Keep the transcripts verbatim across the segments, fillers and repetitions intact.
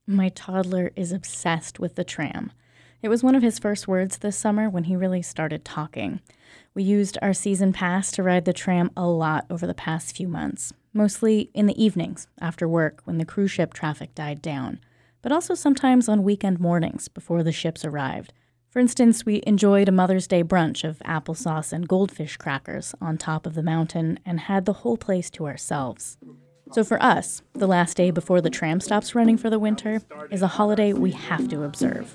My toddler is obsessed with the tram. It was one of his first words this summer when he really started talking. We used our season pass to ride the tram a lot over the past few months, mostly in the evenings after work when the cruise ship traffic died down, but also sometimes on weekend mornings before the ships arrived. For instance, we enjoyed a Mother's Day brunch of applesauce and goldfish crackers on top of the mountain and had the whole place to ourselves. So for us, the last day before the tram stops running for the winter is a holiday we have to observe.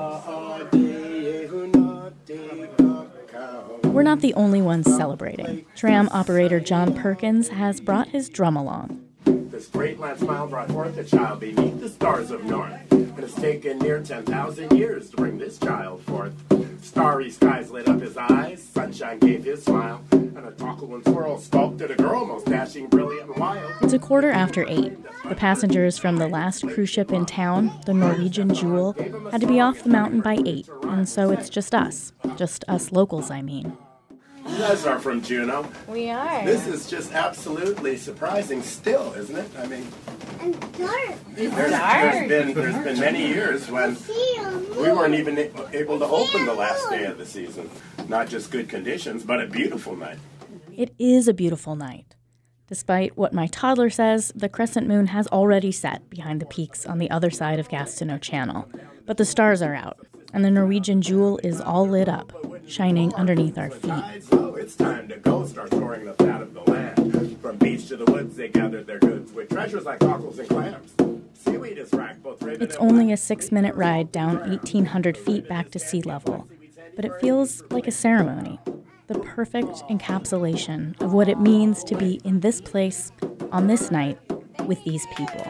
We're not the only ones celebrating. Tram operator John Perkins has brought his drum along. This great land smile brought forth a child beneath the stars of north. It has taken near ten thousand years to bring this child forth. Starry skies lit up his eyes, sunshine gave his smile, and a twinkle and swirl sculpted a girl most dashing, brilliant, and wild. It's a quarter after eight. The passengers from the last cruise ship in town, the Norwegian Jewel, had to be off the mountain by eight, and so it's just us. Just us locals, I mean. You guys are from Juneau. We are. This is just absolutely surprising still, isn't it? I mean, and dark. There's, there's been there's been many years when we weren't even able to open the last day of the season. Not just good conditions, but a beautiful night. It is a beautiful night. Despite what my toddler says, the crescent moon has already set behind the peaks on the other side of Gastineau Channel. But the stars are out, and the Norwegian Jewel is all lit up, shining underneath our feet. So it's time to go, start storing the fat of the land. From beach to the woods, they gathered their goods with treasures like cockles and clams. Seaweed is racked, both raven It's only a six-minute ride down eighteen hundred feet back to sea level, but it feels like a ceremony. The perfect encapsulation of what it means to be in this place on this night with these people.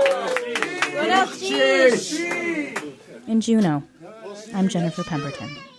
In Juneau, I'm Jennifer Pemberton.